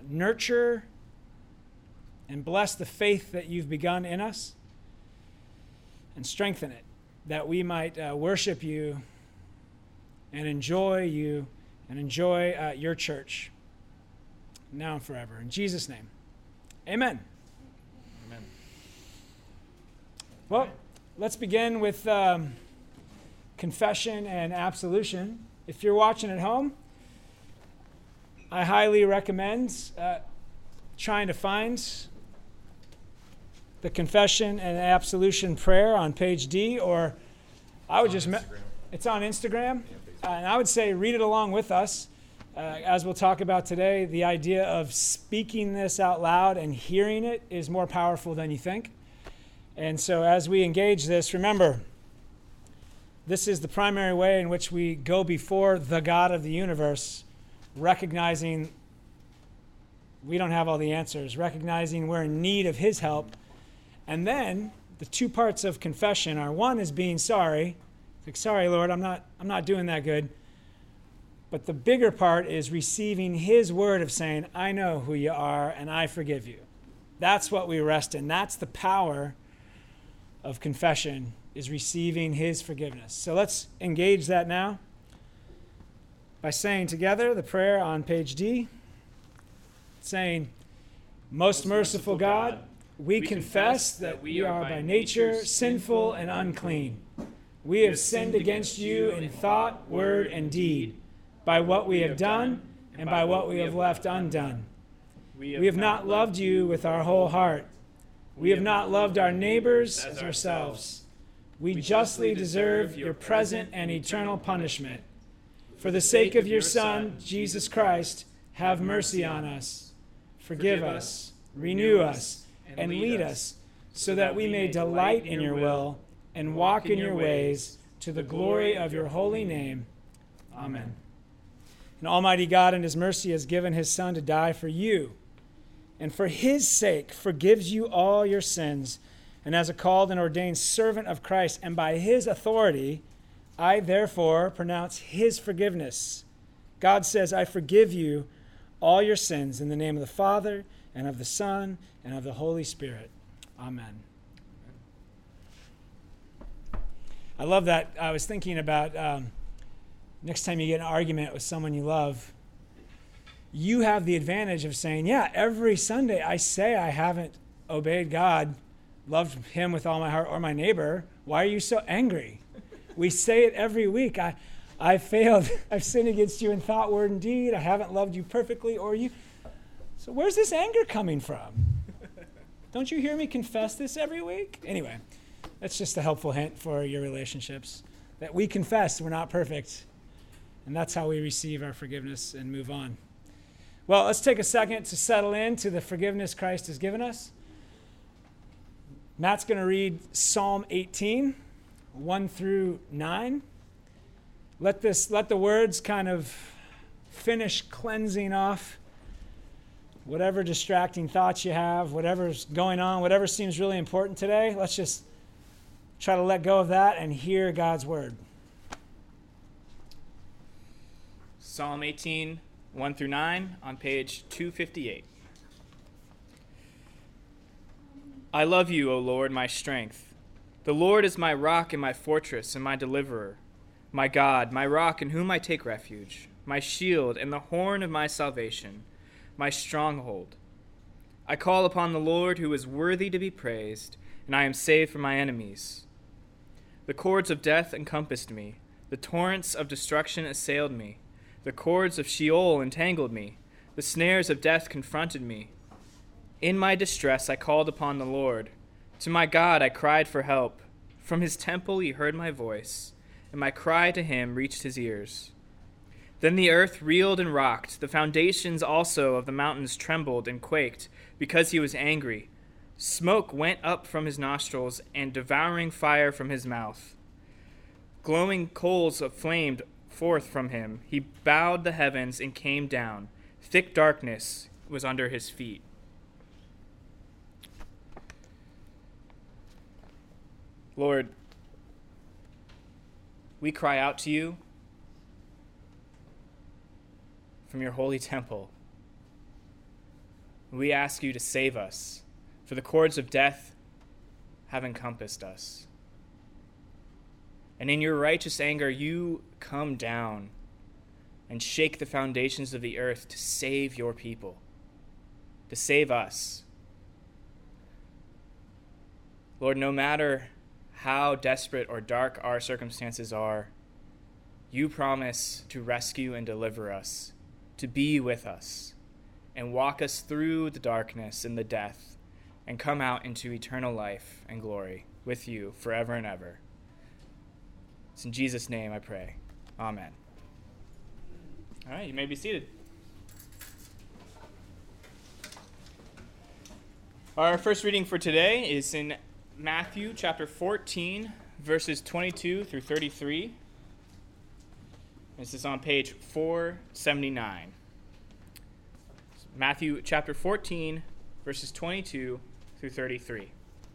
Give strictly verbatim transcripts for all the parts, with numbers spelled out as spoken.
nurture and bless the faith that you've begun in us and strengthen it, that we might uh, worship you and enjoy you and enjoy uh, your church now and forever. In Jesus' name, amen. Amen. Well, let's begin with um, confession and absolution. If you're watching at home, I highly recommend uh, trying to find the confession and absolution prayer on page D, or I would just, me- it's on Instagram, uh, and I would say read it along with us. Uh, as we'll talk about today, the idea of speaking this out loud and hearing it is more powerful than you think. And so as we engage this, remember, this is the primary way in which we go before the God of the universe, recognizing we don't have all the answers, recognizing we're in need of his help. And then the two parts of confession are, one is being sorry. It's like, sorry, Lord, I'm not, I'm not doing that good. But the bigger part is receiving his word of saying, I know who you are and I forgive you. That's what we rest in. That's the power of confession, is receiving his forgiveness. So let's engage that now by saying together the prayer on page D, saying, Most merciful God, we confess that we are by nature sinful and unclean. We have sinned against you in thought, word, and deed, by what we have done and by what we have left undone. We have not loved you with our whole heart. We have not loved our neighbors as ourselves. We justly deserve your present and eternal punishment. For the sake of your Son, Jesus Christ, have mercy on us. Forgive us, renew us, and lead us, so that we may delight in your will and walk in your ways, to the glory of your holy name. Amen. And Almighty God in his mercy has given his Son to die for you, and for his sake forgives you all your sins. And as a called and ordained servant of Christ, and by his authority, I therefore pronounce his forgiveness. God says, I forgive you all your sins in the name of the Father, and of the Son, and of the Holy Spirit. Amen. I love that. I was thinking about um, next time you get in an argument with someone you love, you have the advantage of saying, yeah, every Sunday I say I haven't obeyed God, loved him with all my heart, or my neighbor. Why are you so angry? We say it every week. I, I failed. I've sinned against you in thought, word, and deed. I haven't loved you perfectly, or you. So where's this anger coming from? Don't you hear me confess this every week? Anyway, that's just a helpful hint for your relationships, that we confess we're not perfect, and that's how we receive our forgiveness and move on. Well, let's take a second to settle into the forgiveness Christ has given us. Matt's going to read Psalm eighteen, one through nine. Let this, let the words kind of finish cleansing off whatever distracting thoughts you have, whatever's going on, whatever seems really important today. Let's just try to let go of that and hear God's word. Psalm eighteen, one through nine, on page two fifty-eight. I love you, O Lord, my strength. The Lord is my rock and my fortress and my deliverer, my God, my rock in whom I take refuge, my shield and the horn of my salvation, my stronghold. I call upon the Lord, who is worthy to be praised, and I am saved from my enemies. The cords of death encompassed me. The torrents of destruction assailed me. The cords of Sheol entangled me. The snares of death confronted me. In my distress I called upon the Lord. To my God I cried for help. From his temple he heard my voice, and my cry to him reached his ears. Then the earth reeled and rocked. The foundations also of the mountains trembled and quaked, because he was angry. Smoke went up from his nostrils, and devouring fire from his mouth. Glowing coals flamed forth from him. He bowed the heavens and came down. Thick darkness was under his feet. Lord, we cry out to you from your holy temple. We ask you to save us, for the cords of death have encompassed us. And in your righteous anger, you come down and shake the foundations of the earth to save your people, to save us. Lord, no matter how desperate or dark our circumstances are, you promise to rescue and deliver us, to be with us, and walk us through the darkness and the death, and come out into eternal life and glory with you forever and ever. It's in Jesus' name I pray. Amen. All right, you may be seated. Our first reading for today is in Matthew chapter fourteen, verses twenty-two through thirty-three. This is on page four seventy-nine. Matthew chapter fourteen, verses twenty-two through thirty-three.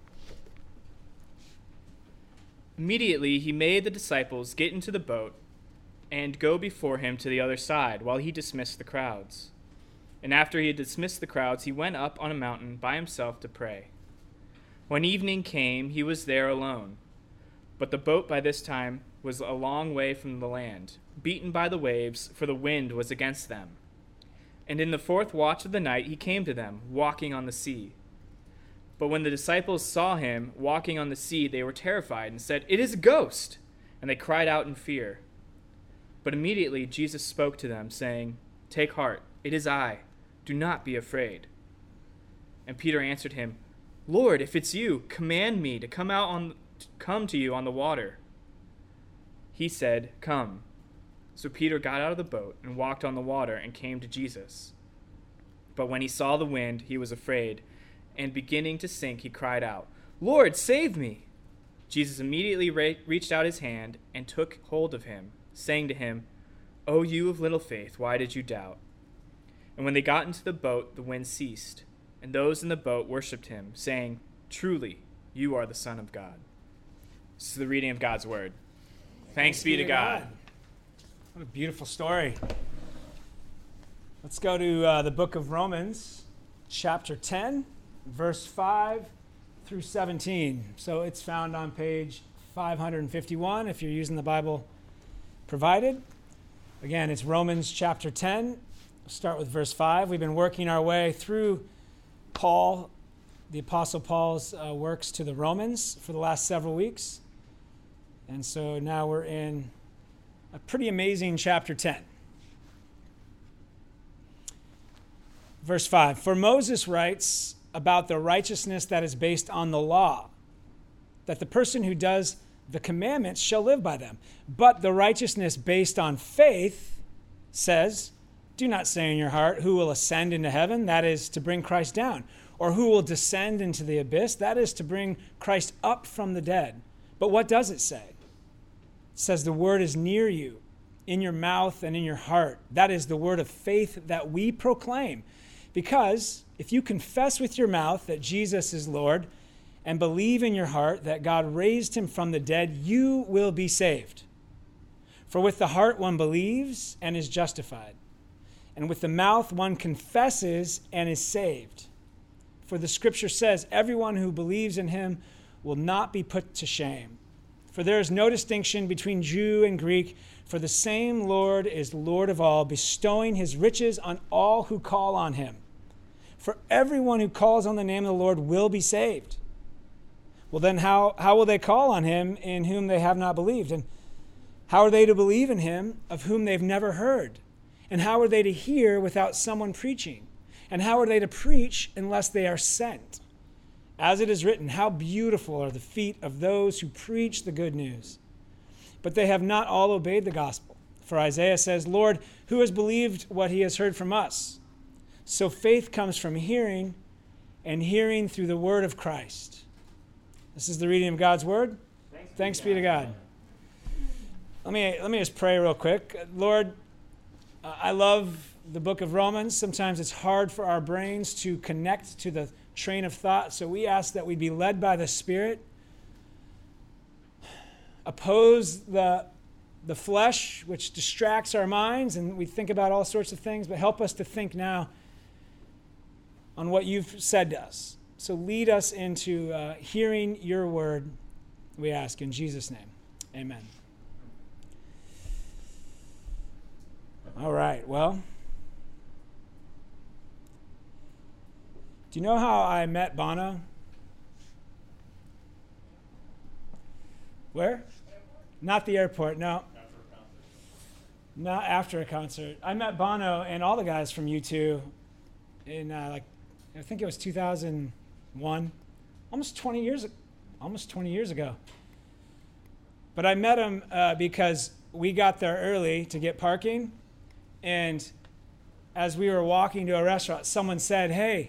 Immediately he made the disciples get into the boat and go before him to the other side, while he dismissed the crowds. And after he had dismissed the crowds, he went up on a mountain by himself to pray. When evening came, he was there alone. But the boat by this time was a long way from the land, beaten by the waves, for the wind was against them. And in the fourth watch of the night he came to them, walking on the sea. But when the disciples saw him walking on the sea, they were terrified and said, "It is a ghost!" And they cried out in fear. But immediately Jesus spoke to them, saying, "Take heart, it is I. Do not be afraid." And Peter answered him, "Lord, if it's you, command me to come out on come to you on the water." He said, "Come." So Peter got out of the boat and walked on the water and came to Jesus. But when he saw the wind, he was afraid, and beginning to sink, he cried out, "Lord, save me!" Jesus immediately re- reached out his hand and took hold of him, saying to him, "O you of little faith, why did you doubt?" And when they got into the boat, the wind ceased, and those in the boat worshipped him, saying, "Truly, you are the Son of God." This is the reading of God's word. Thanks, Thanks be to God. God. What a beautiful story. Let's go to uh, the book of Romans, chapter ten, verse five through seventeen. So it's found on page five fifty-one if you're using the Bible provided. Again, it's Romans chapter ten. We'll start with verse five. We've been working our way through Paul, the Apostle Paul's uh, works to the Romans for the last several weeks. And so now we're in a pretty amazing chapter ten. Verse five, "For Moses writes about the righteousness that is based on the law, that the person who does the commandments shall live by them. But the righteousness based on faith says, do not say in your heart, who will ascend into heaven? That is to bring Christ down. Or who will descend into the abyss? That is to bring Christ up from the dead. But what does it say? It says the word is near you, in your mouth and in your heart. That is the word of faith that we proclaim. Because if you confess with your mouth that Jesus is Lord and believe in your heart that God raised him from the dead, you will be saved. For with the heart one believes and is justified, and with the mouth one confesses and is saved. For the scripture says, everyone who believes in him will not be put to shame. For there is no distinction between Jew and Greek, for the same Lord is Lord of all, bestowing his riches on all who call on him. For everyone who calls on the name of the Lord will be saved. Well, then how, how will they call on him in whom they have not believed? And how are they to believe in him of whom they've never heard? And how are they to hear without someone preaching? And how are they to preach unless they are sent? As it is written, how beautiful are the feet of those who preach the good news. But they have not all obeyed the gospel. For Isaiah says, Lord, who has believed what he has heard from us? So faith comes from hearing, and hearing through the word of Christ. This is the reading of God's word. Thanks, Thanks be to God. Let me, let me just pray real quick. Lord, uh, I love the book of Romans. Sometimes it's hard for our brains to connect to the train of thought, so we ask that we be led by the Spirit. Oppose the, the flesh, which distracts our minds, and we think about all sorts of things, but help us to think now on what you've said to us. So lead us into uh, hearing your word, we ask in Jesus' name. Amen. All right, well, do you know how I met Bono? Where? Not the airport, no. Not after a concert. I met Bono and all the guys from U two in uh, like I think it was two thousand one, almost twenty years, almost twenty years ago. But I met him uh, because we got there early to get parking, and as we were walking to a restaurant, someone said, "Hey,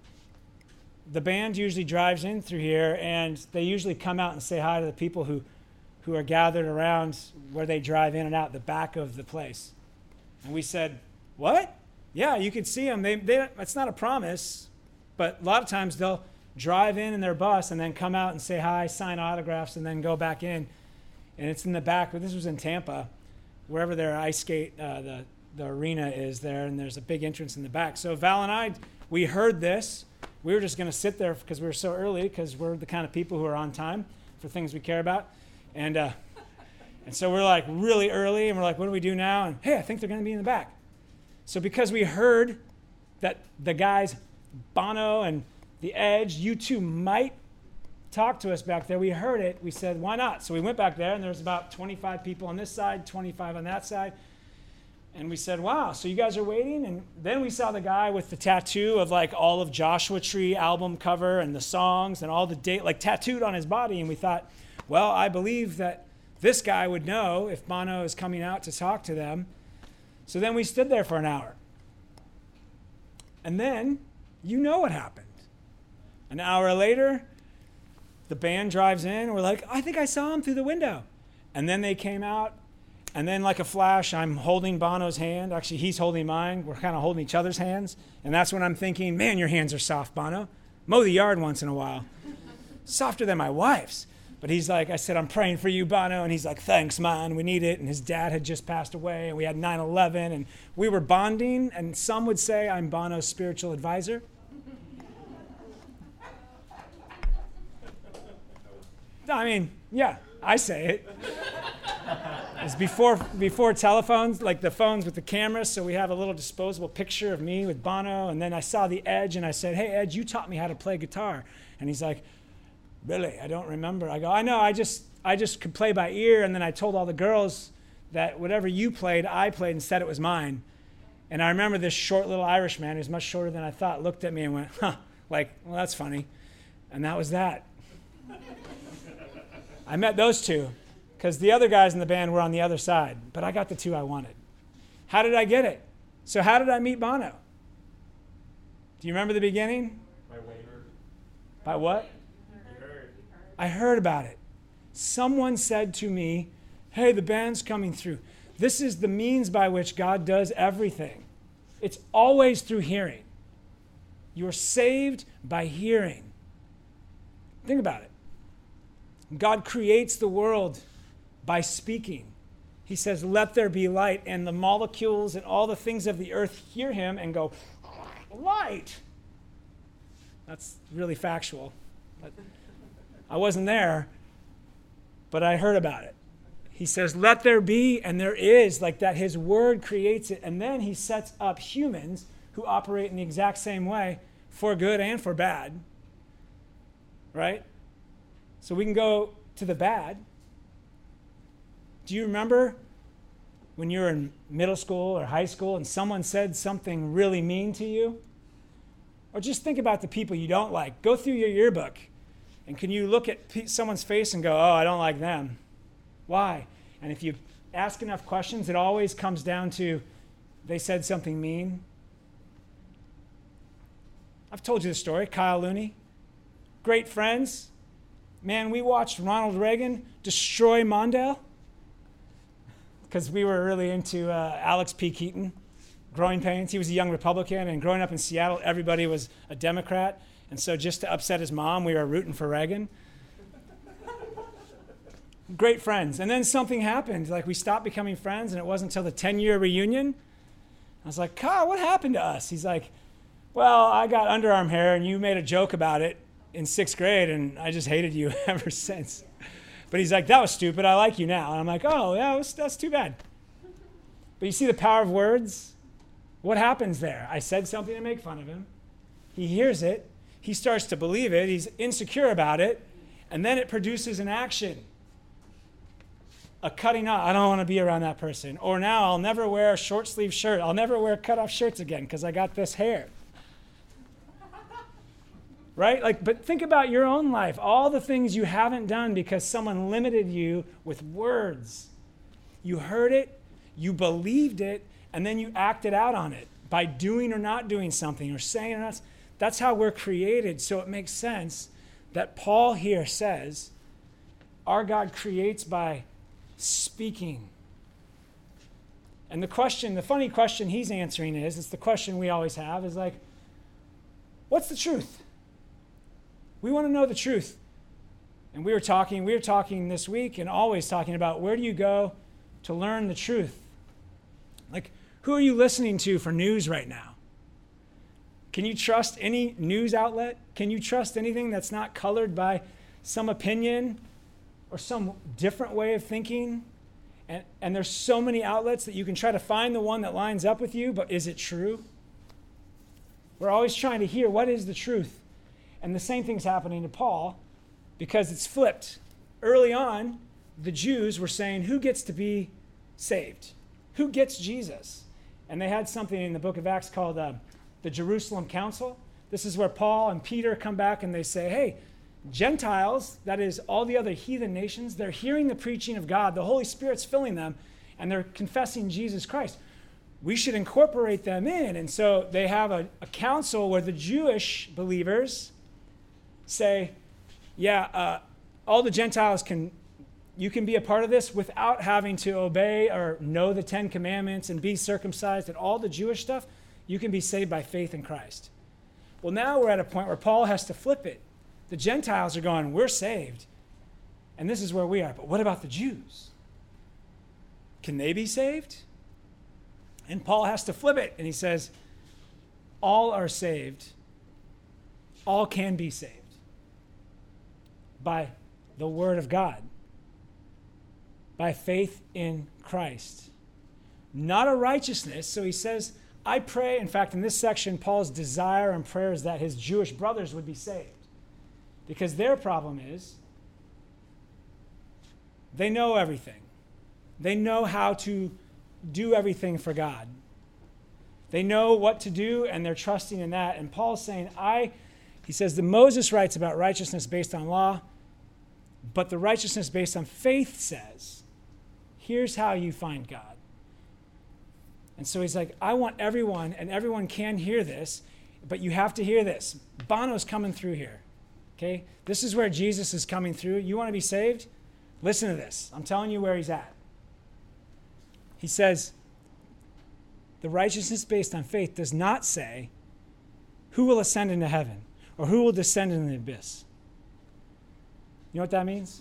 the band usually drives in through here, and they usually come out and say hi to the people who." who are gathered around where they drive in and out the back of the place." And we said, "What? Yeah, you can see them. They, they, it's not a promise, but a lot of times they'll drive in in their bus and then come out and say hi, sign autographs, and then go back in. And it's in the back. But this was in Tampa, wherever their ice skate, uh, the, the arena is there, and there's a big entrance in the back. So Val and I, we heard this. We were just going to sit there because we were so early, because we're the kind of people who are on time for things we care about. And uh, and so we're like really early, and we're like, what do we do now? And hey, I think they're going to be in the back. So because we heard that the guys, Bono and The Edge, U two might talk to us back there, we heard it, we said, why not? So we went back there, and there was about twenty-five people on this side, twenty-five on that side. And we said, wow, so you guys are waiting? And then we saw the guy with the tattoo of like all of Joshua Tree album cover and the songs and all the date, like tattooed on his body. And we thought, well, I believe that this guy would know if Bono is coming out to talk to them. So then we stood there for an hour. And then, you know what happened. An hour later, the band drives in. We're like, I think I saw him through the window. And then they came out. And then like a flash, I'm holding Bono's hand. Actually, he's holding mine. We're kind of holding each other's hands. And that's when I'm thinking, man, your hands are soft, Bono. Mow the yard once in a while. Softer than my wife's. But he's like, I said, I'm praying for you, Bono. And he's like, thanks, man. We need it. And his dad had just passed away. And we had nine eleven. And we were bonding. And some would say I'm Bono's spiritual advisor. I mean, yeah, I say it. It's before, before telephones, like the phones with the cameras. So we have a little disposable picture of me with Bono. And then I saw the Edge. And I said, hey, Edge, you taught me how to play guitar. And he's like, really? I don't remember. I go, I know, I just I just could play by ear, and then I told all the girls that whatever you played, I played and said it was mine. And I remember this short little Irish man, who's much shorter than I thought, looked at me and went, huh, like, well, that's funny. And that was that. I met those two, because the other guys in the band were on the other side, but I got the two I wanted. How did I get it? So how did I meet Bono? Do you remember the beginning? By waiver. By what? I heard about it. Someone said to me, hey, the band's coming through. This is the means by which God does everything. It's always through hearing. You're saved by hearing. Think about it. God creates the world by speaking. He says, let there be light, and the molecules and all the things of the earth hear him and go, light. That's really factual. But I wasn't there, but I heard about it. He says, let there be, and there is, like that. His word creates it. And then he sets up humans who operate in the exact same way, for good and for bad. Right? So we can go to the bad. Do you remember when you were in middle school or high school and someone said something really mean to you? Or just think about the people you don't like. Go through your yearbook. And can you look at pe- someone's face and go, oh, I don't like them? Why? And if you ask enough questions, it always comes down to they said something mean. I've told you the story. Kyle Looney, great friends. Man, we watched Ronald Reagan destroy Mondale because we were really into uh, Alex P. Keaton, Growing Pains. He was a young Republican, and growing up in Seattle, everybody was a Democrat. And so just to upset his mom, we were rooting for Reagan. Great friends. And then something happened. Like we stopped becoming friends, and it wasn't until the ten-year reunion. I was like, Kyle, what happened to us? He's like, well, I got underarm hair and you made a joke about it in sixth grade and I just hated you ever since. But he's like, that was stupid. I like you now. And I'm like, oh, yeah, that's, that's too bad. But you see the power of words? What happens there? I said something to make fun of him. He hears it. He starts to believe it. He's insecure about it. And then it produces an action. A cutting off. I don't want to be around that person. Or now I'll never wear a short sleeve shirt. I'll never wear cut off shirts again because I got this hair. Right? Like, but think about your own life. All the things you haven't done because someone limited you with words. You heard it, you believed it, and then you acted out on it by doing or not doing something or saying or not. That's how we're created. So it makes sense that Paul here says our God creates by speaking. And the question, the funny question he's answering is, it's the question we always have, is like, what's the truth? We want to know the truth. And we were talking, we were talking this week and always talking about where do you go to learn the truth? Like, who are you listening to for news right now? Can you trust any news outlet? Can you trust anything that's not colored by some opinion or some different way of thinking? And, and there's so many outlets that you can try to find the one that lines up with you, but is it true? We're always trying to hear what is the truth. And the same thing's happening to Paul because it's flipped. Early on, the Jews were saying, who gets to be saved? Who gets Jesus? And they had something in the book of Acts called uh, the Jerusalem Council. This is where Paul and Peter come back and they say, hey, Gentiles, that is all the other heathen nations, they're hearing the preaching of God. The Holy Spirit's filling them, and they're confessing Jesus Christ. We should incorporate them in. And so they have a, a council where the Jewish believers say, yeah, uh, all the Gentiles can, you can be a part of this without having to obey or know the Ten Commandments and be circumcised and all the Jewish stuff. You can be saved by faith in Christ. Well, now we're at a point where Paul has to flip it. The Gentiles are going, we're saved. And this is where we are. But what about the Jews? Can they be saved? And Paul has to flip it. And he says, all are saved. All can be saved by the word of God, by faith in Christ. Not a righteousness. So he says, I pray, in fact, in this section, Paul's desire and prayer is that his Jewish brothers would be saved. Because their problem is they know everything. They know how to do everything for God. They know what to do, and they're trusting in that. And Paul's saying, I, he says, the Moses writes about righteousness based on law, but the righteousness based on faith says, here's how you find God. And so he's like, I want everyone, and everyone can hear this, but you have to hear this. Bono's coming through here. Okay? This is where Jesus is coming through. You want to be saved? Listen to this. I'm telling you where he's at. He says, the righteousness based on faith does not say, who will ascend into heaven or who will descend into the abyss? You know what that means?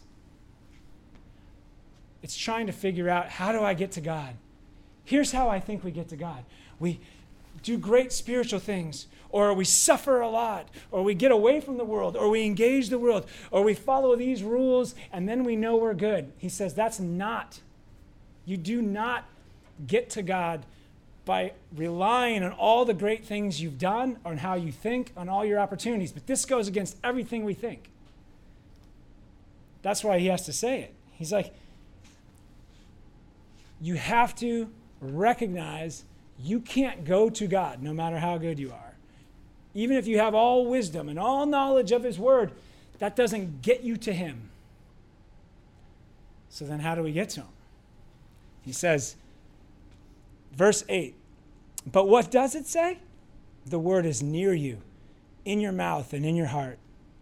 It's trying to figure out, how do I get to God? Here's how I think we get to God. We do great spiritual things, or we suffer a lot, or we get away from the world, or we engage the world, or we follow these rules, and then we know we're good. He says that's not. You do not get to God by relying on all the great things you've done, on how you think, on all your opportunities. But this goes against everything we think. That's why he has to say it. He's like, you have to recognize you can't go to God no matter how good you are. Even if you have all wisdom and all knowledge of his word, that doesn't get you to him. So then how do we get to him? He says, verse eight, but what does it say? The word is near you, in your mouth and in your heart.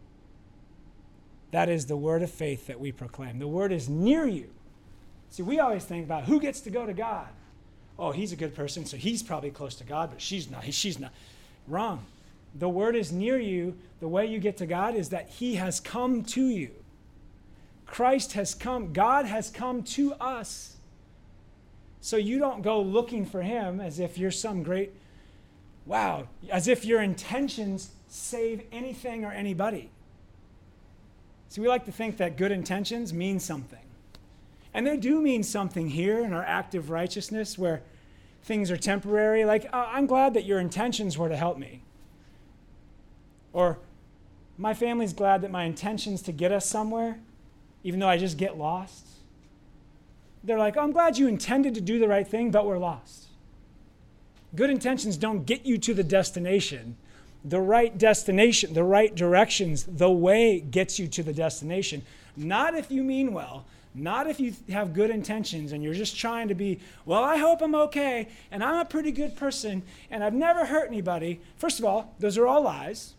That is the word of faith that we proclaim. The word is near you. See, we always think about who gets to go to God. Oh, he's a good person, so he's probably close to God, but she's not. She's not. Wrong. The word is near you. The way you get to God is that he has come to you. Christ has come. God has come to us. So you don't go looking for him as if you're some great Wow, as if your intentions save anything or anybody. See, we like to think that good intentions mean something. And they do mean something here in our active righteousness where things are temporary. Like, oh, I'm glad that your intentions were to help me. Or, my family's glad that my intentions to get us somewhere, even though I just get lost. They're like, oh, I'm glad you intended to do the right thing, but we're lost. Good intentions don't get you to the destination. The right destination, the right directions, the way gets you to the destination. Not if you mean well, not if you have good intentions and you're just trying to be, well, I hope I'm okay, and I'm a pretty good person, and I've never hurt anybody. First of all, those are all lies.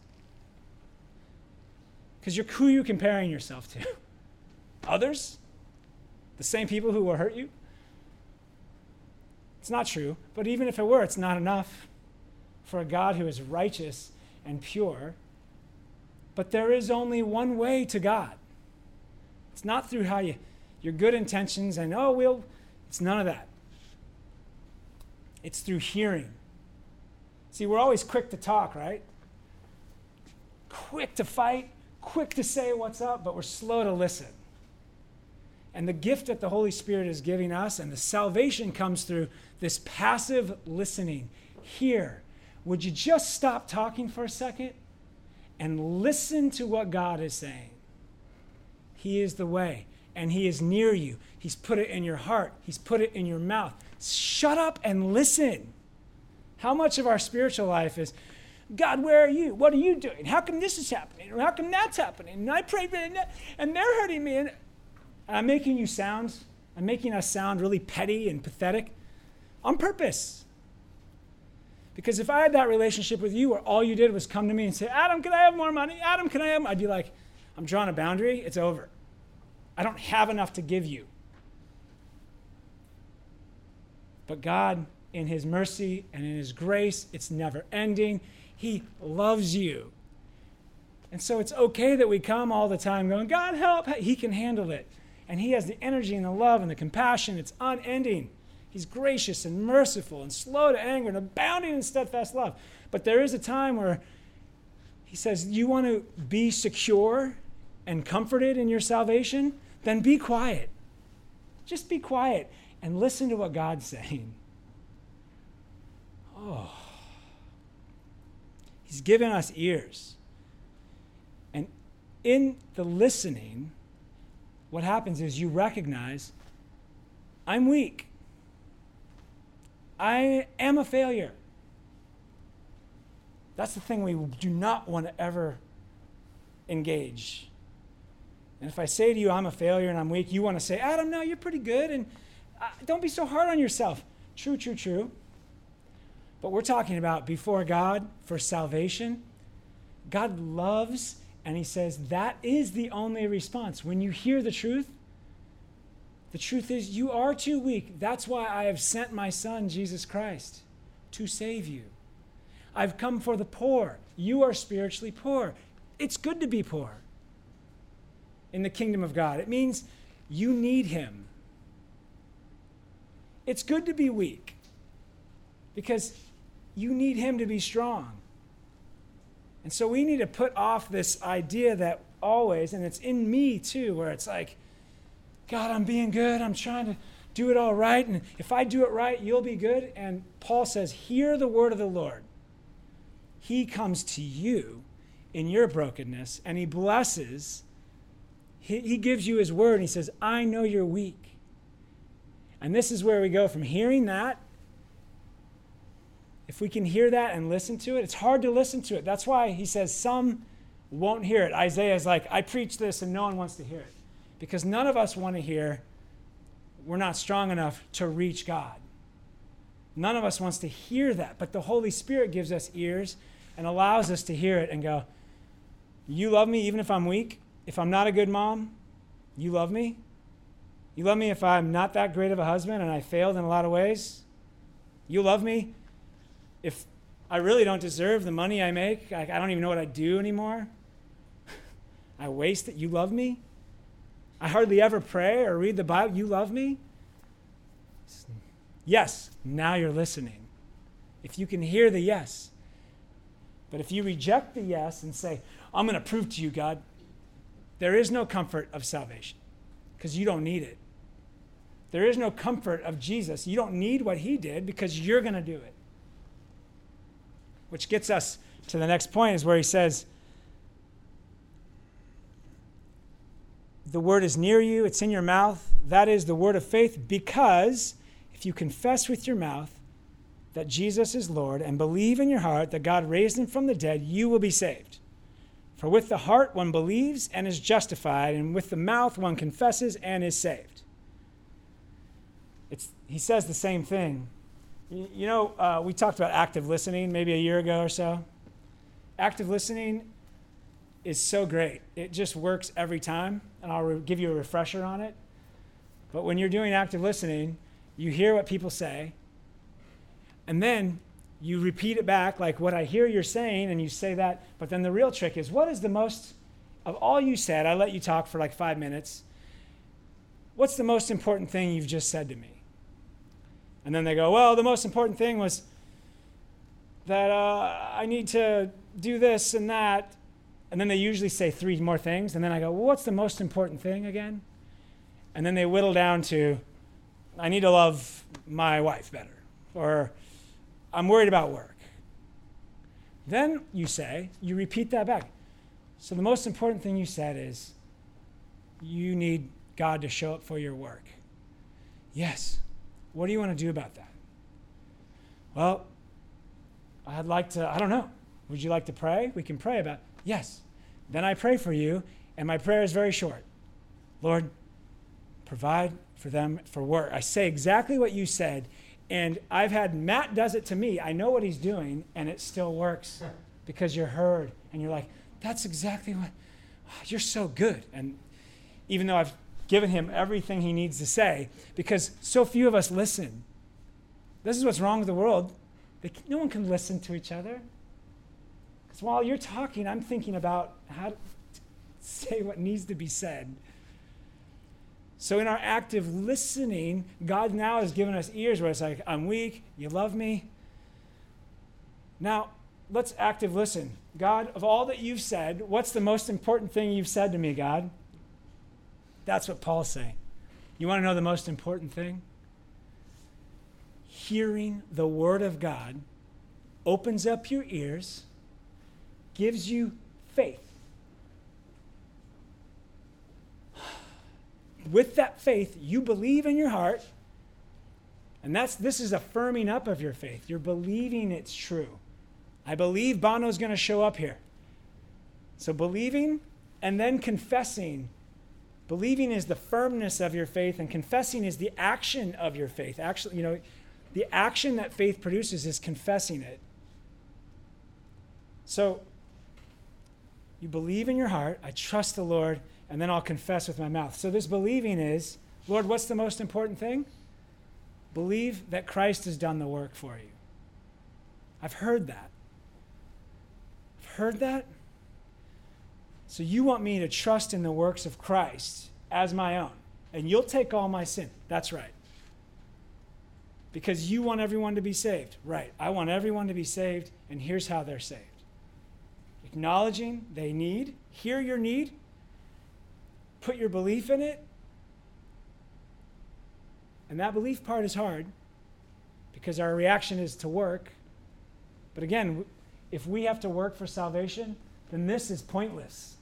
Because you're who you're comparing yourself to. Others? The same people who will hurt you? It's not true. But even if it were, it's not enough for a God who is righteous and pure. But there is only one way to God. It's not through how you, your good intentions and, oh, we'll, it's none of that. It's through hearing. See, we're always quick to talk, right? Quick to fight, quick to say what's up, but we're slow to listen. And the gift that the Holy Spirit is giving us and the salvation comes through this passive listening. Here, would you just stop talking for a second and listen to what God is saying? He is the way, and He is near you. He's put it in your heart. He's put it in your mouth. Shut up and listen. How much of our spiritual life is, God, where are you? What are you doing? How come this is happening? Or how come that's happening? And I prayed, and they're hurting me. And I'm making you sound, I'm making us sound really petty and pathetic on purpose. Because if I had that relationship with you where all you did was come to me and say, Adam, can I have more money? Adam, can I have more? I'd be like, I'm drawing a boundary. It's over. I don't have enough to give you. But God, in His mercy and in His grace, it's never ending. He loves you. And so it's okay that we come all the time going, God, help. He can handle it. And He has the energy and the love and the compassion. It's unending. He's gracious and merciful and slow to anger and abounding in steadfast love. But there is a time where He says, you want to be secure and comforted in your salvation? Then be quiet. Just be quiet and listen to what God's saying. Oh. He's given us ears. And in the listening, what happens is you recognize, I'm weak. I am a failure. That's the thing we do not want to ever engage. And if I say to you, I'm a failure and I'm weak, you want to say, Adam, no, you're pretty good, and uh, don't be so hard on yourself. True, true, true. But we're talking about before God for salvation. God loves, and He says that is the only response. When you hear the truth, the truth is you are too weak. That's why I have sent my Son, Jesus Christ, to save you. I've come for the poor. You are spiritually poor. It's good to be poor in the kingdom of God. It means you need Him. It's good to be weak because you need Him to be strong. And so we need to put off this idea that always, and it's in me too, where it's like, God, I'm being good. I'm trying to do it all right. And if I do it right, you'll be good. And Paul says, hear the word of the Lord. He comes to you in your brokenness, and He blesses. He, he gives you His word, and He says, I know you're weak. And this is where we go from hearing that. If we can hear that and listen to it, it's hard to listen to it. That's why He says some won't hear it. Isaiah's like, I preach this and no one wants to hear it. Because none of us want to hear, we're not strong enough to reach God. None of us wants to hear that. But the Holy Spirit gives us ears and allows us to hear it and go, you love me even if I'm weak? If I'm not a good mom, you love me? You love me if I'm not that great of a husband and I failed in a lot of ways? You love me if I really don't deserve the money I make? I, I don't even know what I do anymore. I waste it. You love me? I hardly ever pray or read the Bible. You love me? Yes, now you're listening. If you can hear the yes, But if you reject the yes and say, I'm going to prove to you, God, there is no comfort of salvation because you don't need it. There is no comfort of Jesus. You don't need what he did because you're going to do it. Which gets us to the next point is where he says, the word is near you, it's in your mouth. That is the word of faith, because if you confess with your mouth that Jesus is Lord and believe in your heart that God raised him from the dead, you will be saved. For with the heart one believes and is justified, and with the mouth one confesses and is saved. It's, he says the same thing. You, you know, uh, we talked about active listening maybe a year ago or so. Active listening is so great. It just works every time, and I'll re- give you a refresher on it. But when you're doing active listening, you hear what people say, and then you repeat it back like what I hear you're saying, and you say that. But then the real trick is, what is the most, of all you said, I let you talk for like five minutes, what's the most important thing you've just said to me? And then they go, well, the most important thing was that uh, I need to do this and that. And then they usually say three more things. And then I go, well, what's the most important thing again? And then they whittle down to, I need to love my wife better. Or I'm worried about work. Then you say, you repeat that back. So the most important thing you said is, you need God to show up for your work. Yes. What do you want to do about that? Well, I'd like to, I don't know. Would you like to pray? We can pray about it. Yes. Then I pray for you, and my prayer is very short. Lord, provide for them for work. I say exactly what you said, and I've had, Matt does it to me. I know what he's doing, and it still works because you're heard, and you're like, that's exactly what, oh, you're so good. And even though I've given him everything he needs to say, because so few of us listen. This is what's wrong with the world. They, no one can listen to each other. Because while you're talking, I'm thinking about how to say what needs to be said. So in our active listening, God now has given us ears where it's like, I'm weak, you love me. Now, let's active listen. God, of all that you've said, what's the most important thing you've said to me, God? That's what Paul's saying. You want to know the most important thing? Hearing the word of God opens up your ears, gives you faith. With that faith, you believe in your heart, and that's this is a firming up of your faith. You're believing it's true. I believe Bono's going to show up here. So believing and then confessing. Believing is the firmness of your faith, and confessing is the action of your faith. Actually, you know, the action that faith produces is confessing it. So you believe in your heart, I trust the Lord, and then I'll confess with my mouth. So this believing is, Lord, what's the most important thing? Believe that Christ has done the work for you. I've heard that. I've heard that. So you want me to trust in the works of Christ as my own, and you'll take all my sin. That's right. Because you want everyone to be saved. Right. I want everyone to be saved, and here's how they're saved. Acknowledging they need, hear your need, put your belief in it. And that belief part is hard because our reaction is to work. But again, if we have to work for salvation, then this is pointless.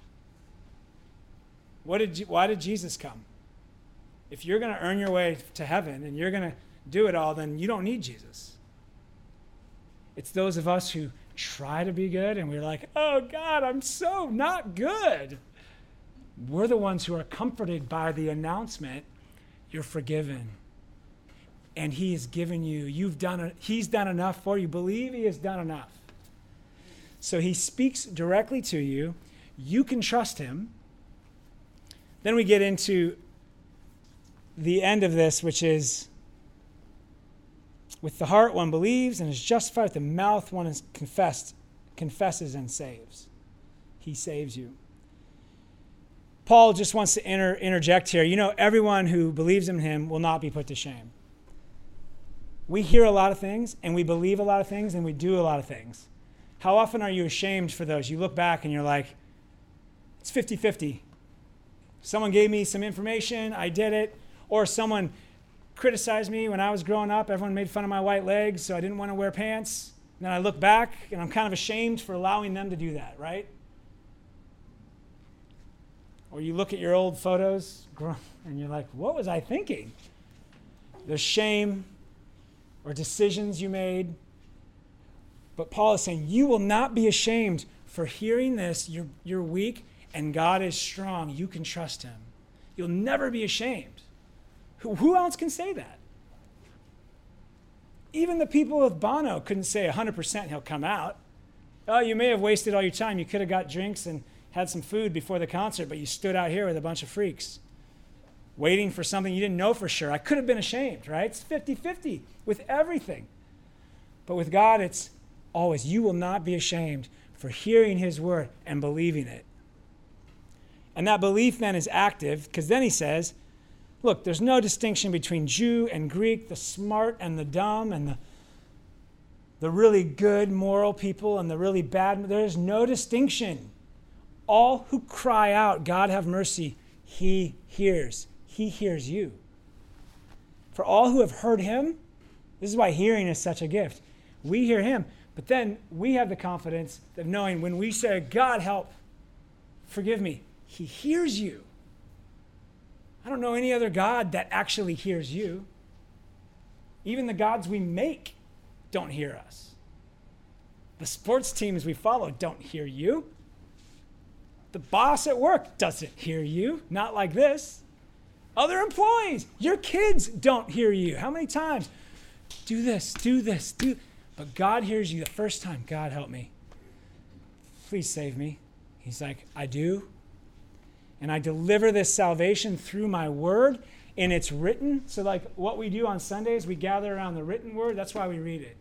What did you, why did Jesus come? If you're going to earn your way to heaven and you're going to do it all, then you don't need Jesus. It's those of us who try to be good and we're like, oh God, I'm so not good. We're the ones who are comforted by the announcement, you're forgiven. And he has given you, you've done, he's done enough for you. Believe he has done enough. So he speaks directly to you. You can trust him. Then we get into the end of this, which is, with the heart one believes and is justified, with the mouth one is confessed, confesses and saves. He saves you. Paul just wants to inter- interject here. You know, everyone who believes in him will not be put to shame. We hear a lot of things, and we believe a lot of things, and we do a lot of things. How often are you ashamed for those? You look back and you're like, it's fifty-fifty. Someone gave me some information, I did it, or someone criticized me when I was growing up. Everyone made fun of my white legs, so I didn't want to wear pants. And then I look back and I'm kind of ashamed for allowing them to do that, right? Or you look at your old photos and you're like, what was I thinking? There's shame or decisions you made. But Paul is saying, you will not be ashamed for hearing this. You're, you're weak and God is strong. You can trust him. You'll never be ashamed. Who, who else can say that? Even the people with Bono couldn't say one hundred percent he'll come out. Oh, you may have wasted all your time. You could have got drinks and had some food before the concert, but you stood out here with a bunch of freaks waiting for something you didn't know for sure. I could have been ashamed, right? It's fifty-fifty with everything. But with God, it's always, you will not be ashamed for hearing his word and believing it. And that belief then is active, because then he says, look, there's no distinction between Jew and Greek, the smart and the dumb, and the, the really good moral people and the really bad. There's no distinction. All who cry out, God have mercy, he hears. He hears you. For all who have heard him, this is why hearing is such a gift. We hear him, but then we have the confidence of knowing when we say, God help, forgive me, he hears you. I don't know any other God that actually hears you. Even the gods we make don't hear us. The sports teams we follow don't hear you. The boss at work doesn't hear you, not like this. Other employees, your kids don't hear you. How many times? Do this, do this, do. But God hears you the first time. God, help me. Please save me. He's like, I do. And I deliver this salvation through my word, and it's written. So like what we do on Sundays, we gather around the written word. That's why we read it.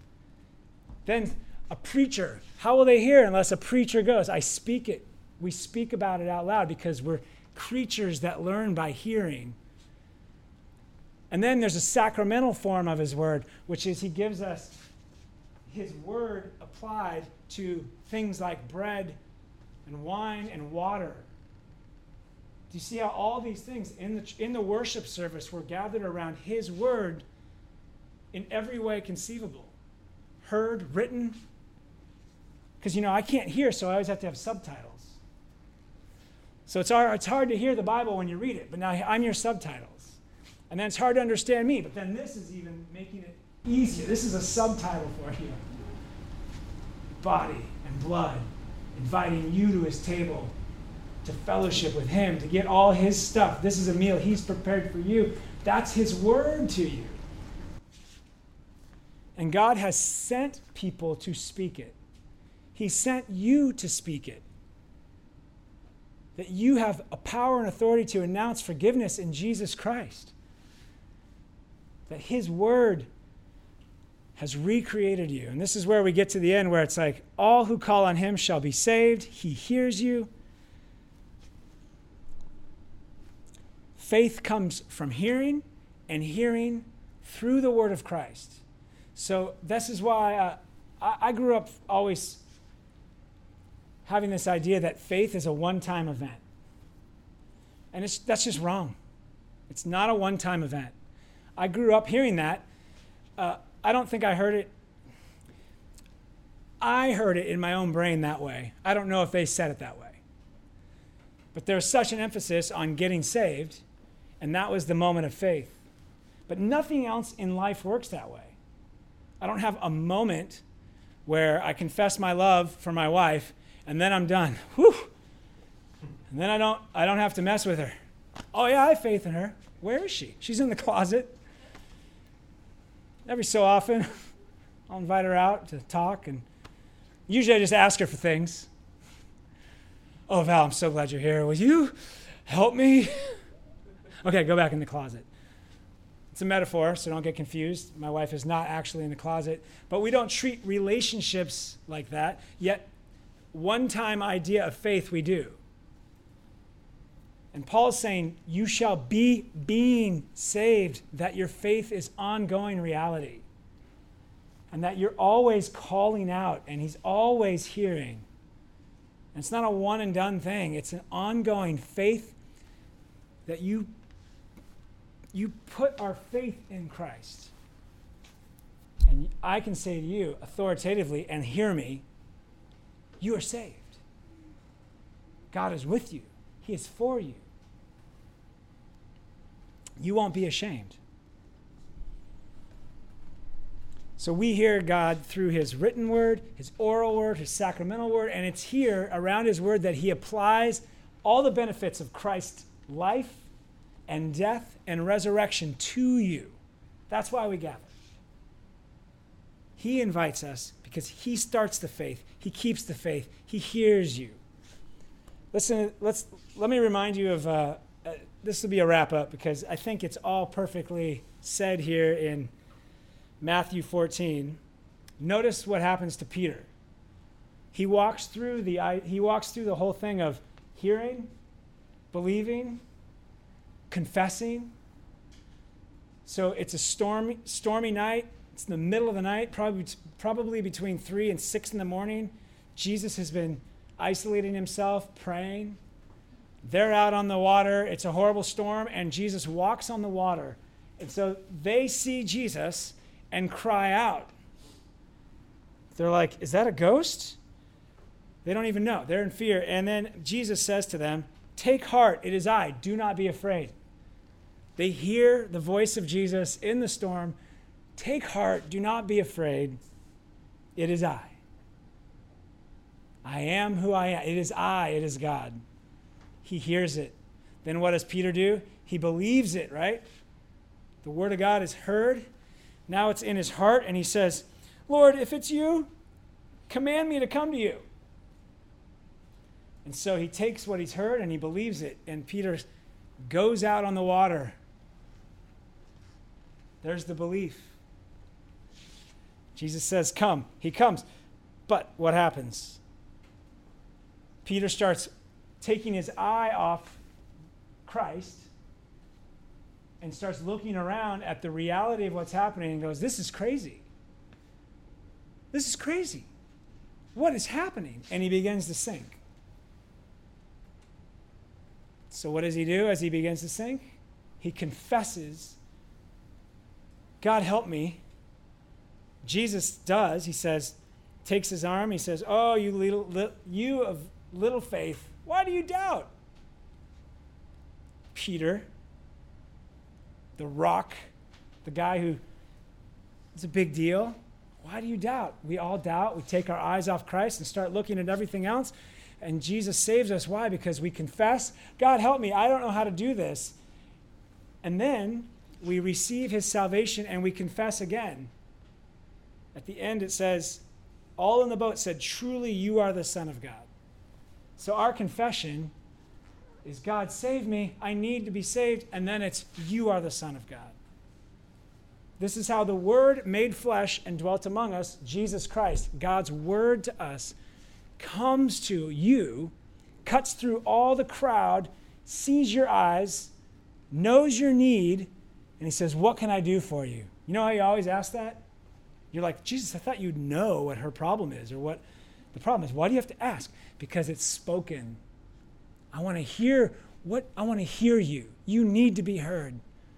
Then a preacher, how will they hear unless a preacher goes? I speak it. We speak about it out loud because we're creatures that learn by hearing. And then there's a sacramental form of his word, which is he gives us his word applied to things like bread and wine and water. Do you see how all these things in the, in the worship service were gathered around his word in every way conceivable? Heard, written. Because, you know, I can't hear, so I always have to have subtitles. So it's hard, it's hard to hear the Bible when you read it, but now I'm your subtitles. And then it's hard to understand me, but then this is even making it easier. This is a subtitle for you. Body and blood, inviting you to his table to fellowship with him, to get all his stuff. This is a meal he's prepared for you. That's his word to you. And God has sent people to speak it. He sent you to speak it. That you have a power and authority to announce forgiveness in Jesus Christ. That his word has recreated you. And this is where we get to the end where it's like, all who call on him shall be saved. He hears you. Faith comes from hearing, and hearing through the word of Christ. So this is why uh, I, I grew up always having this idea that faith is a one-time event. And it's, that's just wrong. It's not a one-time event. I grew up hearing that. Uh, I don't think I heard it. I heard it in my own brain that way. I don't know if they said it that way. But there's such an emphasis on getting saved, and that was the moment of faith. But nothing else in life works that way. I don't have a moment where I confess my love for my wife, and then I'm done. Whew. And then I don't I don't have to mess with her. Oh yeah, I have faith in her. Where is she? She's in the closet. Every so often, I'll invite her out to talk, and usually I just ask her for things. Oh, Val, I'm so glad you're here. Will you help me? Okay, go back in the closet. It's a metaphor, so don't get confused. My wife is not actually in the closet. But we don't treat relationships like that, yet one-time idea of faith we do. And Paul's saying, you shall be being saved, that your faith is ongoing reality. and that you're always calling out and he's always hearing. And it's not a one and done thing. It's an ongoing faith that you, you put our faith in Christ. And I can say to you authoritatively, and hear me, you are saved. God is with you. He is for you. You won't be ashamed. So we hear God through his written word, his oral word, his sacramental word, and it's here around his word that he applies all the benefits of Christ's life and death and resurrection to you. That's why we gather. He invites us because he starts the faith. He keeps the faith. He hears you. Listen, let's let me remind you of, uh, uh, this will be a wrap up because I think it's all perfectly said here in Matthew fourteen. Notice what happens to Peter. He walks through the he walks through the whole thing of hearing, believing, confessing. So it's a stormy stormy night. It's in the middle of the night, probably probably between three and six in the morning. Jesus has been isolating himself, praying. They're out on the water. It's a horrible storm, and Jesus walks on the water. And so they see Jesus and cry out. They're like, is that a ghost? They don't even know. They're in fear. And then Jesus says to them, take heart, it is I. Do not be afraid. They hear the voice of Jesus in the storm. Take heart, do not be afraid. It is I. I am who I am. It is I, it is God. He hears it. Then what does Peter do? He believes it, right? The word of God is heard. Now it's in his heart, and he says, Lord, if it's you, command me to come to you. And so he takes what he's heard and he believes it, and Peter goes out on the water. There's the belief. Jesus says, come. He comes. But what happens? Peter starts taking his eye off Christ and starts looking around at the reality of what's happening and goes, this is crazy. This is crazy. What is happening? And he begins to sink. So what does he do as he begins to sink? He confesses, God help me. Jesus does. He says, takes his arm. He says, oh, you little, li- you of little faith, why do you doubt? Peter, the rock, the guy who is a big deal. Why do you doubt? We all doubt. We take our eyes off Christ and start looking at everything else. And Jesus saves us. Why? Because we confess, God help me, I don't know how to do this. And then we receive his salvation and we confess again. At the end it says, all in the boat said, truly you are the Son of God. So our confession is, God, save me. I need to be saved. And then it's, you are the Son of God. This is how the Word made flesh and dwelt among us, Jesus Christ, God's Word to us, comes to you, cuts through all the crowd, sees your eyes, knows your need, and he says, what can I do for you? You know how you always ask that? You're like, Jesus, I thought you'd know what her problem is or what the problem is. Why do you have to ask? Because it's spoken. I want to hear what I want to hear you. You need to be heard.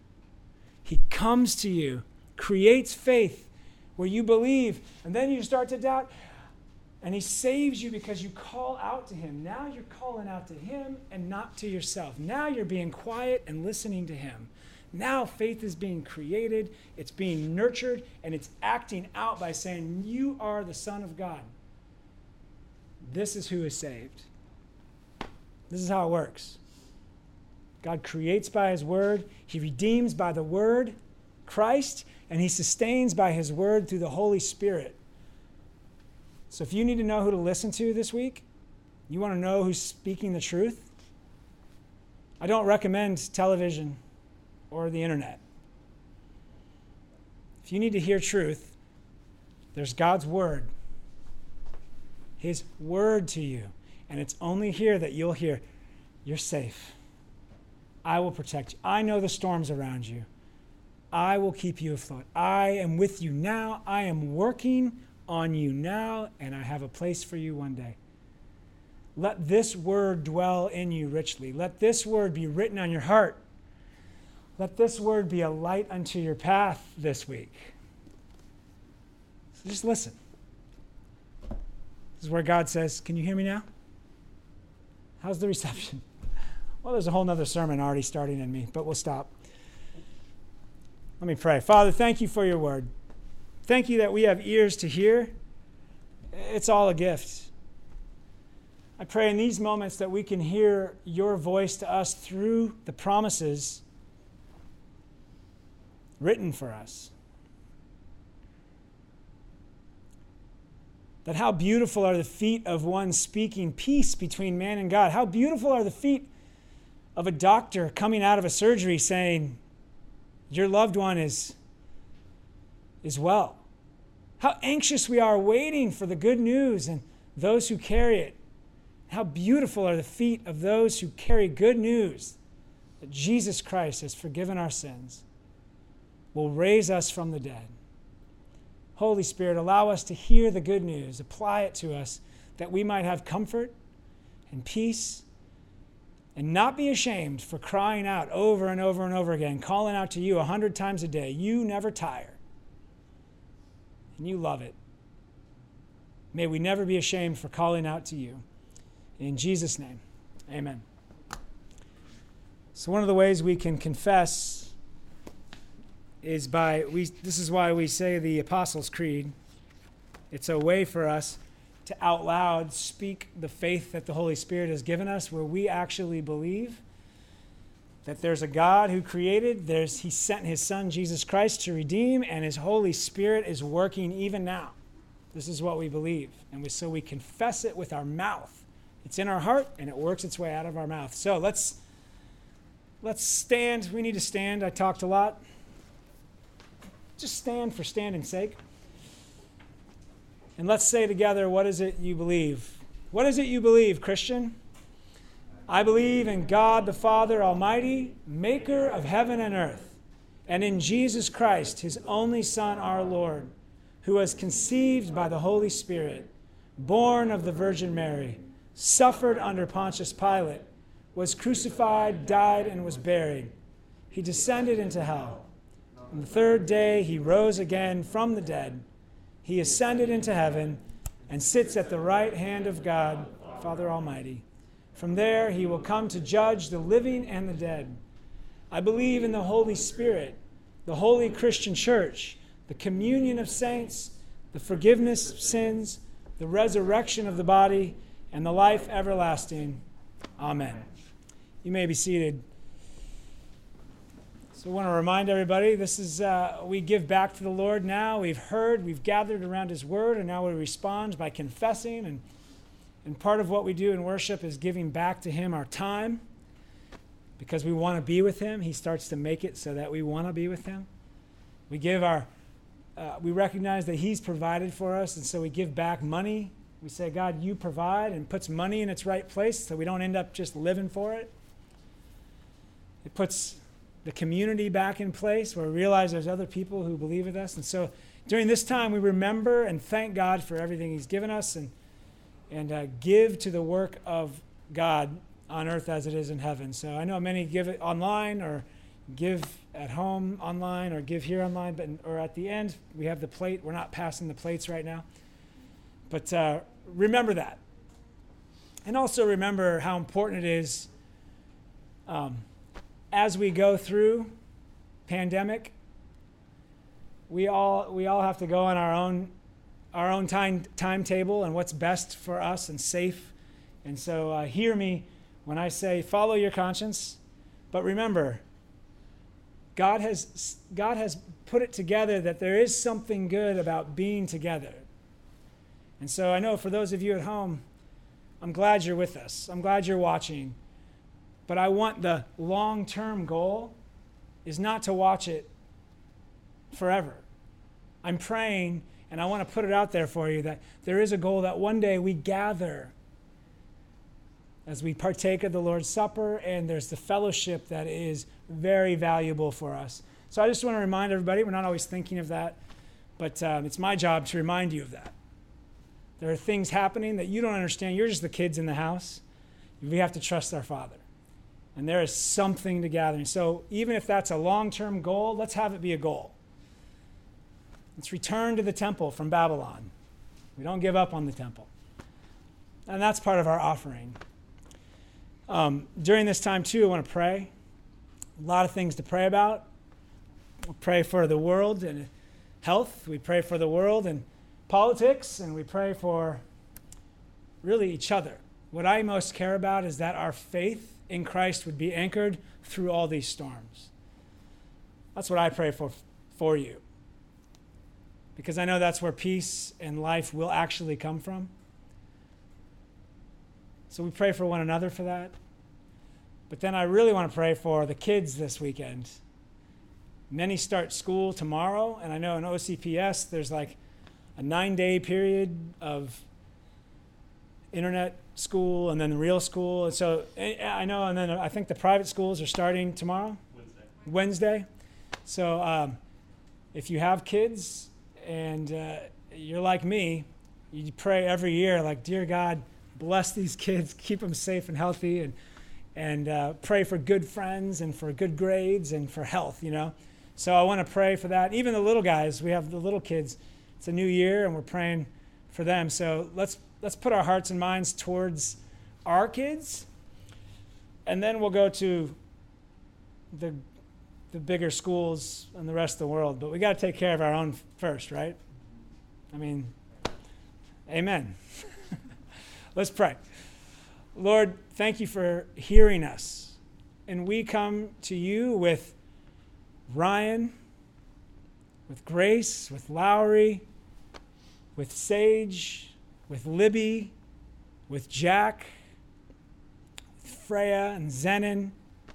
He comes to you, creates faith where you believe, and then you start to doubt. And he saves you because you call out to him. Now you're calling out to him and not to yourself. Now you're being quiet and listening to him. Now faith is being created, it's being nurtured, and it's acting out by saying, you are the Son of God. This is who is saved. This is how it works. God creates by his word. He redeems by the word, Christ, and he sustains by his word through the Holy Spirit. So if you need to know who to listen to this week, you want to know who's speaking the truth, I don't recommend television or the internet. If you need to hear truth, there's God's word, his word to you. And it's only here that you'll hear, you're safe. I will protect you. I know the storms around you. I will keep you afloat. I am with you now. I am working on you now, and I have a place for you one day. Let this word dwell in you richly. Let this word be written on your heart. Let this word be a light unto your path this week. So just listen. This is where God says, can you hear me now? How's the reception? Well, there's a whole nother sermon already starting in me, but we'll stop. Let me pray. Father, thank you for your word. Thank you that we have ears to hear. It's all a gift. I pray in these moments that we can hear your voice to us through the promises written for us. That how beautiful are the feet of one speaking peace between man and God. How beautiful are the feet of a doctor coming out of a surgery saying, your loved one is, is well. How anxious we are waiting for the good news and those who carry it. How beautiful are the feet of those who carry good news that Jesus Christ has forgiven our sins, will raise us from the dead. Holy Spirit, allow us to hear the good news, apply it to us, that we might have comfort and peace, and not be ashamed for crying out over and over and over again, calling out to you a hundred times a day. You never tire, and you love it. May we never be ashamed for calling out to you. In Jesus' name, amen. So one of the ways we can confess is by, we. this is why we say the Apostles' Creed. It's a way for us to out loud speak the faith that the Holy Spirit has given us, where we actually believe that there's a God who created, there's He sent His Son, Jesus Christ, to redeem, and His Holy Spirit is working even now. This is what we believe. And we, so we confess it with our mouth. It's in our heart, and it works its way out of our mouth. So let's, let's stand. We need to stand. I talked a lot. Just stand for standing's sake. And let's say together, what is it you believe? What is it you believe, Christian? I believe in God the Father Almighty, maker of heaven and earth, and in Jesus Christ, His only Son, our Lord, who was conceived by the Holy Spirit, born of the Virgin Mary, suffered under Pontius Pilate, was crucified, died, and was buried. He descended into hell. On the third day, He rose again from the dead. He ascended into heaven and sits at the right hand of God, Father Almighty. From there, He will come to judge the living and the dead. I believe in the Holy Spirit, the holy Christian church, the communion of saints, the forgiveness of sins, the resurrection of the body, and the life everlasting. Amen. You may be seated. So I want to remind everybody, this is, uh, we give back to the Lord now. We've heard, we've gathered around His Word, and now we respond by confessing. And, and part of what we do in worship is giving back to Him our time, because we want to be with Him. He starts to make it so that we want to be with Him. We give our, uh, we recognize that He's provided for us, and so we give back money. We say, God, you provide, and puts money in its right place so we don't end up just living for it. It puts the community back in place where we realize there's other people who believe with us. And so during this time, we remember and thank God for everything He's given us, and, and uh, give to the work of God on earth as it is in heaven. So I know many give it online, or give at home online, or give here online, but or at the end, we have the plate. We're not passing the plates right now. But uh, remember that. And also remember how important it is um, as we go through pandemic, we all we all have to go on our own our own time timetable and what's best for us and safe. And so uh, hear me when I say follow your conscience, but remember, God has God has put it together that there is something good about being together. And so I know for those of you at home, I'm glad you're with us. I'm glad you're watching. But I want the long-term goal is not to watch it forever. I'm praying, and I want to put it out there for you, that there is a goal that one day we gather as we partake of the Lord's Supper, and there's the fellowship that is very valuable for us. So I just want to remind everybody, we're not always thinking of that, but um, it's my job to remind you of that. There are things happening that you don't understand. You're just the kids in the house. We have to trust our Father. And there is something to gathering. So even if that's a long-term goal, let's have it be a goal. Let's return to the temple from Babylon. We don't give up on the temple. And that's part of our offering. Um, during this time, too, I want to pray. A lot of things to pray about. We pray for the world and health. We pray for the world and politics. And we pray for really each other. What I most care about is that our faith in Christ would be anchored through all these storms. That's what I pray for for you. Because I know that's where peace and life will actually come from. So we pray for one another for that. But then I really want to pray for the kids this weekend. Many start school tomorrow, and I know in O C P S there's like a nine-day period of internet school and then real school. And so I know, and then I think the private schools are starting tomorrow? Wednesday. Wednesday. So um, if you have kids and uh, you're like me, you pray every year, like, dear God, bless these kids, keep them safe and healthy, and and uh, pray for good friends and for good grades and for health, you know. So I want to pray for that. Even the little guys, we have the little kids. It's a new year, and we're praying for them. So let's let's put our hearts and minds towards our kids, and then we'll go to the the bigger schools and the rest of the world. But we got to take care of our own first, right? I mean, amen. Let's pray. Lord, thank you for hearing us. And we come to you with Ryan, with Grace, with Lowry, with Sage, with Libby, with Jack, with Freya and Zenon,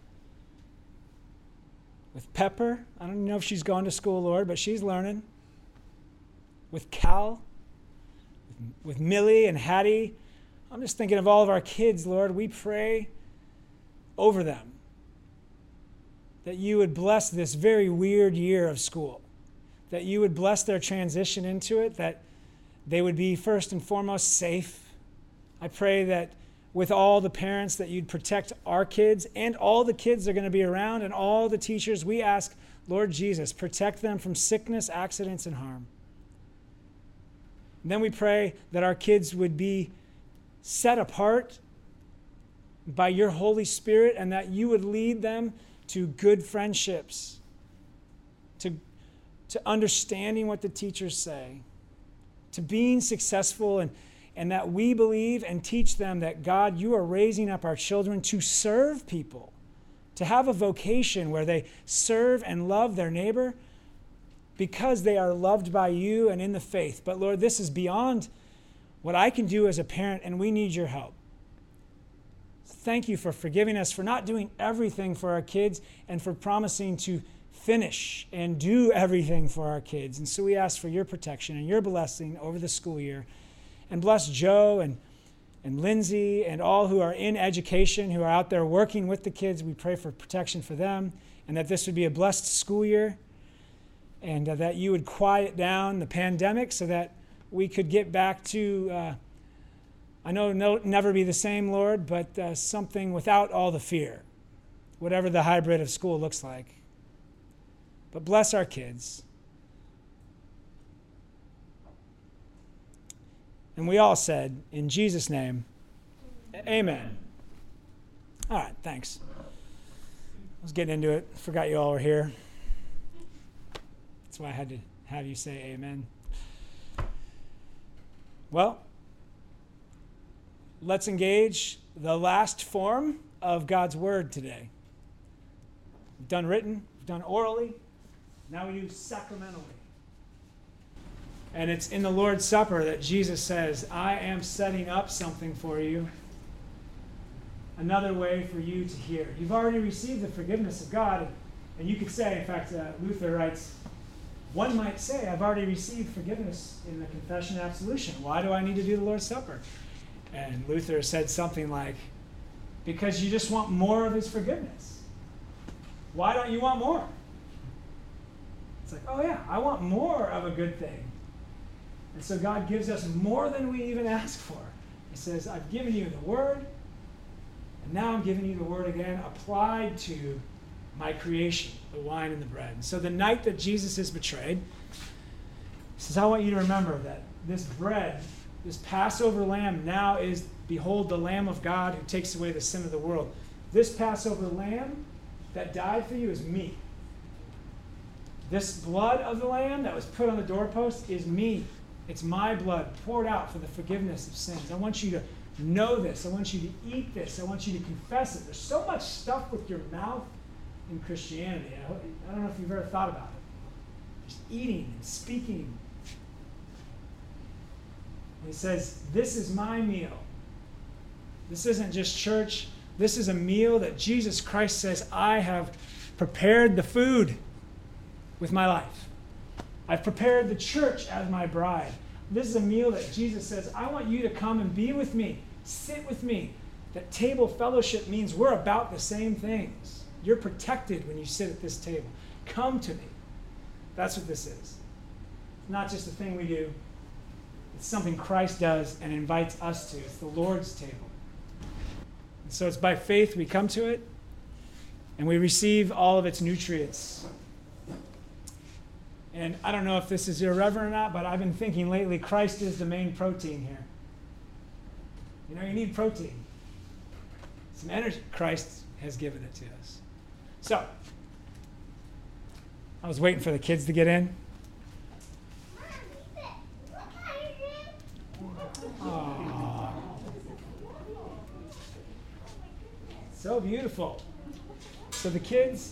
with Pepper. I don't know if she's going to school, Lord, but she's learning. With Cal, with Millie and Hattie. I'm just thinking of all of our kids, Lord. We pray over them that you would bless this very weird year of school, that you would bless their transition into it, that they would be first and foremost safe. I pray that with all the parents that you'd protect our kids and all the kids that are going to be around and all the teachers. We ask, Lord Jesus, protect them from sickness, accidents, and harm. And then we pray that our kids would be set apart by your Holy Spirit and that you would lead them to good friendships, to, to understanding what the teachers say, to being successful, and, and that we believe and teach them that, God, you are raising up our children to serve people, to have a vocation where they serve and love their neighbor because they are loved by you and in the faith. But Lord, this is beyond what I can do as a parent, and we need your help. Thank you for forgiving us for not doing everything for our kids and for promising to finish and do everything for our kids. And so we ask for your protection and your blessing over the school year. And bless Joe and, and Lindsay and all who are in education, who are out there working with the kids. We pray for protection for them and that this would be a blessed school year and uh, that you would quiet down the pandemic so that we could get back to, uh, I know no, never be the same, Lord, but uh, something without all the fear, whatever the hybrid of school looks like. But bless our kids. And we all said, in Jesus' name, amen. All right, thanks. I was getting into it. Forgot you all were here. That's why I had to have you say amen. Well, let's engage the last form of God's word today. We've done written, we've done orally, now we do sacramentally. And it's in the Lord's Supper that Jesus says, I am setting up something for you, another way for you to hear. You've already received the forgiveness of God, and you could say, in fact, uh, Luther writes, one might say, I've already received forgiveness in the confession and absolution. Why do I need to do the Lord's Supper? And Luther said something like, because you just want more of his forgiveness. Why don't you want more? It's like, oh yeah, I want more of a good thing. And so God gives us more than we even ask for. He says, I've given you the word, and now I'm giving you the word again applied to my creation, the wine and the bread. And so the night that Jesus is betrayed, he says, I want you to remember that this bread, this Passover lamb now is, behold, the Lamb of God who takes away the sin of the world. This Passover lamb that died for you is me. This blood of the lamb that was put on the doorpost is me. It's my blood poured out for the forgiveness of sins. I want you to know this. I want you to eat this. I want you to confess it. There's so much stuff with your mouth in Christianity. I don't know if you've ever thought about it. Just eating and speaking. And he says, this is my meal. This isn't just church. This is a meal that Jesus Christ says, I have prepared the food with my life. I've prepared the church as my bride. This is a meal that Jesus says, I want you to come and be with me. Sit with me. That table fellowship means we're about the same things. You're protected when you sit at this table. Come to me. That's what this is. It's not just a thing we do. It's something Christ does and invites us to. It's the Lord's table. And so it's by faith we come to it, and we receive all of its nutrients. And I don't know if this is irreverent or not, but I've been thinking lately Christ is the main protein here. You know, you need protein. Some energy. Christ has given it to us. So, I was waiting for the kids to get in. Aww. So beautiful. So the kids,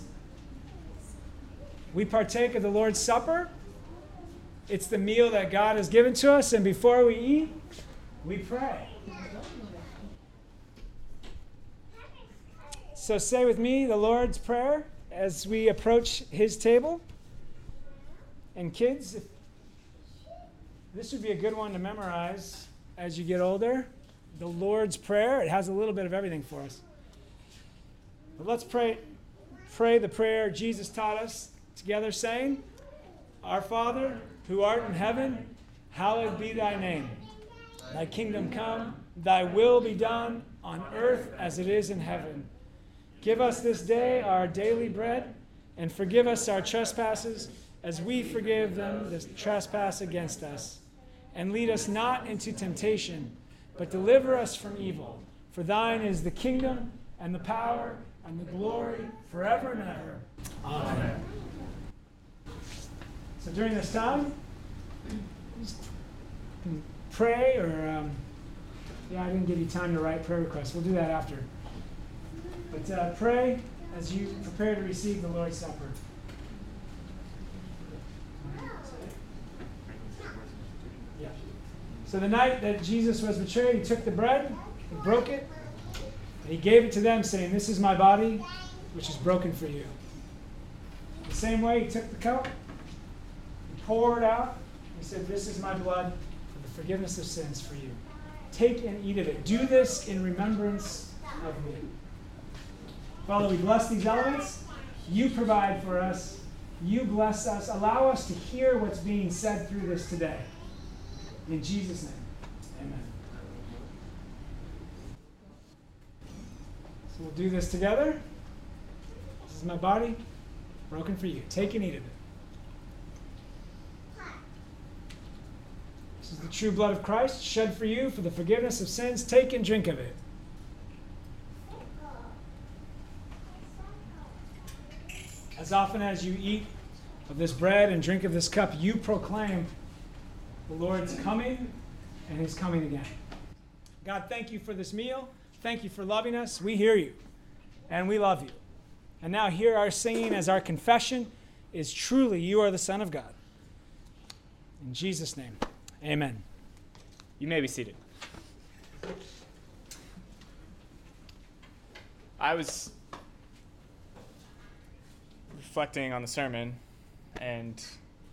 we partake of the Lord's Supper. It's the meal that God has given to us, and before we eat, we pray. So say with me the Lord's Prayer as we approach his table. And kids, if, this would be a good one to memorize as you get older. The Lord's Prayer. It has a little bit of everything for us. But let's pray, pray the prayer Jesus taught us together, saying, Our Father, who art in heaven, hallowed be thy name. Thy kingdom come, thy will be done on earth as it is in heaven. Give us this day our daily bread, and forgive us our trespasses, as we forgive them that trespass against us. And lead us not into temptation, but deliver us from evil. For thine is the kingdom, and the power, and the glory, forever and ever. Amen. So during this time, just pray, or, um, yeah, I didn't give you time to write prayer requests. We'll do that after. But uh, pray as you prepare to receive the Lord's Supper. Yeah. So the night that Jesus was betrayed, he took the bread, he broke it, and he gave it to them, saying, This is my body, which is broken for you. The same way, he took the cup, he poured out, he said, This is my blood for the forgiveness of sins for you. Take and eat of it. Do this in remembrance of me. Father, we bless these elements. You provide for us. You bless us. Allow us to hear what's being said through this today. In Jesus' name, amen. So we'll do this together. This is my body, broken for you. Take and eat of it. This is the true blood of Christ, shed for you for the forgiveness of sins. Take and drink of it. As often as you eat of this bread and drink of this cup, you proclaim the Lord's coming and his coming again. God, thank you for this meal. Thank you for loving us. We hear you, and we love you. And now hear our singing as our confession is truly you are the Son of God. In Jesus' name, amen. You may be seated. I was reflecting on the sermon and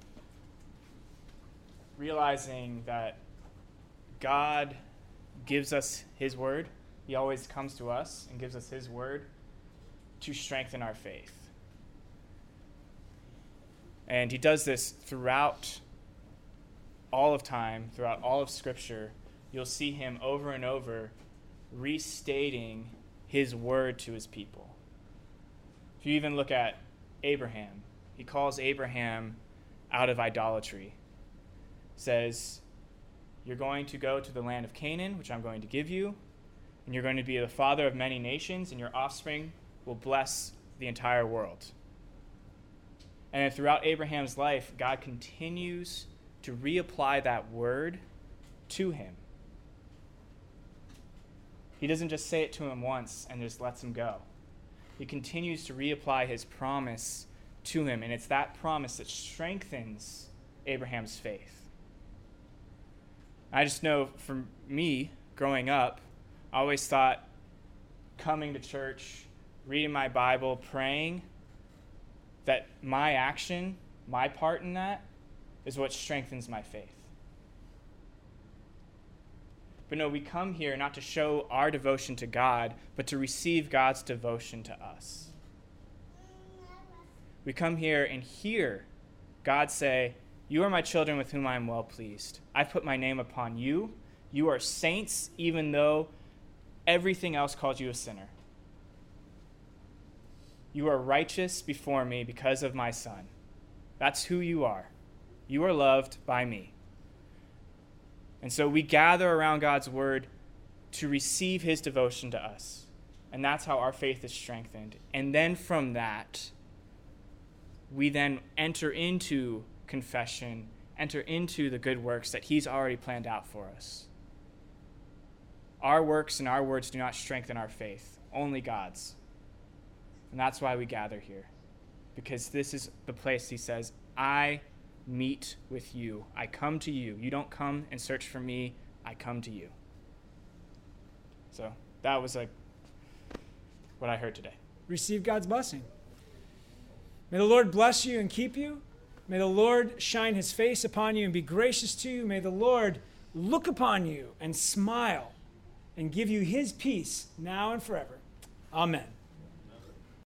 realizing that God gives us his word. He always comes to us and gives us his word to strengthen our faith. And he does this throughout all of time, throughout all of Scripture. You'll see him over and over restating his word to his people. If you even look at Abraham, he calls Abraham out of idolatry. Says, you're going to go to the land of Canaan, which I'm going to give you, and you're going to be the father of many nations, and your offspring will bless the entire world. And throughout Abraham's life, God continues to reapply that word to him. He doesn't just say it to him once and just lets him go. He continues to reapply his promise to him, and it's that promise that strengthens Abraham's faith. I just know for me, growing up, I always thought coming to church, reading my Bible, praying, that my action, my part in that, is what strengthens my faith. But no, we come here not to show our devotion to God, but to receive God's devotion to us. We come here and hear God say, you are my children with whom I am well pleased. I've put my name upon you. You are saints, even though everything else calls you a sinner. You are righteous before me because of my Son. That's who you are. You are loved by me. And so we gather around God's word to receive his devotion to us. And that's how our faith is strengthened. And then from that, we then enter into confession, enter into the good works that he's already planned out for us. Our works and our words do not strengthen our faith, only God's. And that's why we gather here. Because this is the place he says, I meet with you. I come to you. You don't come and search for me. I come to you. So that was like what I heard today. Receive God's blessing. May the Lord bless you and keep you. May the Lord shine his face upon you and be gracious to you. May the Lord look upon you and smile and give you his peace now and forever. Amen.